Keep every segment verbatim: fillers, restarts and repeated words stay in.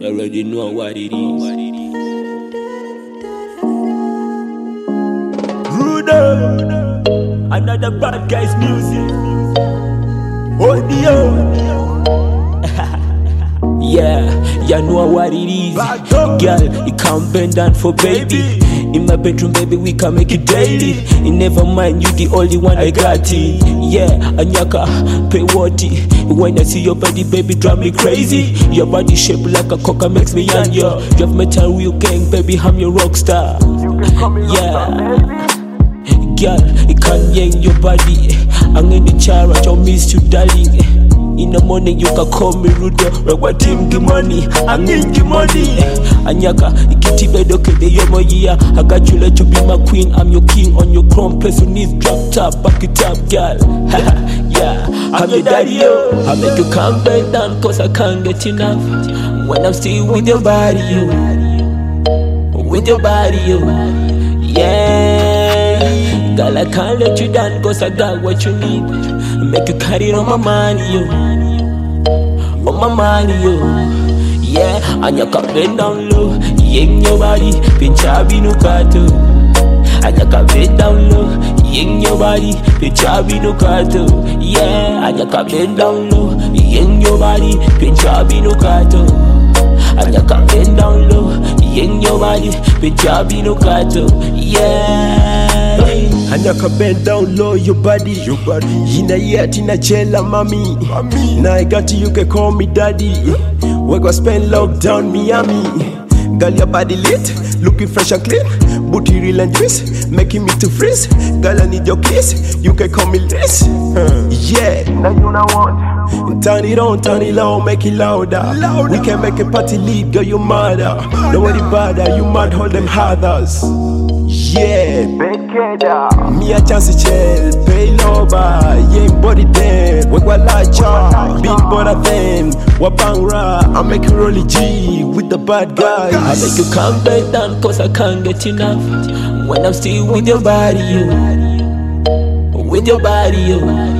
already know what it is. Rudo, another bad guy's music. Audio. Yeah, you know what it is. Girl, you can't bend down for baby. In my bedroom, baby, we can make it daily. And never mind, you the only one I got it. Yeah, Anyaka, pay what it. When I see your body, baby, drive me crazy. Your body shaped like a coca makes me young, yo. You have metal real gang, baby, I'm your rock star. Yeah, girl, you can't yank your body. I'm in the charge, I'll miss you, darling. In the morning you can call me Rudo. We're team give money, I need give money. Anyaka, ikiti bedoke de yomo year. I got you let you be my queen. I'm your king on your crown. Place your knees drop top, back it up, girl. Yeah, I'm your daddy, yo. I make you calm back down, cause I can't get enough. When I'm still with your body, yo. With your body, yo. Yeah, girl, I can't let you down, cause I got what you need. Make you carry on my money, yo. On my money, yo. Yeah, and you can bend down low. Ying your body, pinchabi no kato. And you can bend down low. Ying your body, pinchabi no kato. Yeah, and you can bend down low. Ying your body, pinchabi no kato. And you can bend down low. Ying your body, pinchabi no kato. Yeah. And you can bend down low your body, your body. Ina yet in a chela, mommy. mommy. Now I got you, you can call me daddy. We gonna spend lockdown Miami. Girl, your body lit, looking fresh and clean. Booty real and twist, making me to freeze. Girl, I need your kiss, you can call me Liz. Huh. Yeah, now you know what. Turn it on, turn it low, make it louder. louder. We can make a party lead, girl, you mother. Don't worry bother, you mad, hold them others. Yeah, me a chance to chill, pay loba, yeah, body them, we go like cha, big brother them, wapangra, I make you rolly G with the bad guys. I make you calm back down, cause I can't get enough. When I'm still with your body, yo. With your body, yo.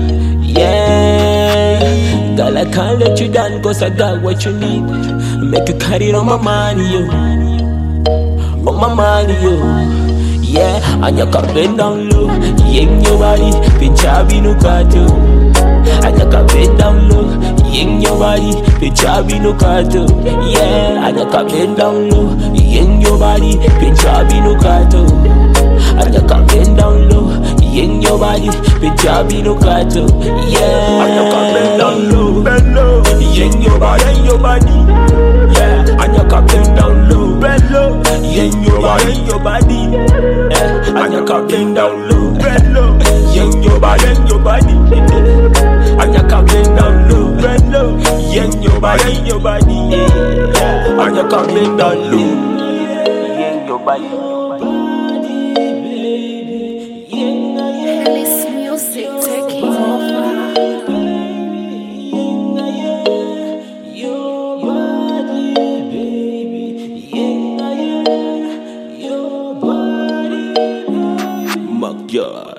Yeah, girl, I can't let you down, cause I got what you need. Make you carry on my money, yo. On my money, yo. Yeah, and you can bend down low. Ying your body, pinchabi no kato. And you can bend down low. Ying your body, pinchabi no kato. Yeah, and you can bend down low. Ying your body, pinchabi no kato. And you can bend down low. Ying your body, pinchabi no kato. Yeah, and you can bend down low. Bend low. Ying your body, ying your body. Yeah, and you can bend down low. Bend low. Ying your body, ying your body. And you can bend down low, bend low. Ying your body, ying your body. And you can bend down low, bend low. Ying your body, ying your body. Yeah. And you can bend down low, ying your body. This music taking over. Yeah.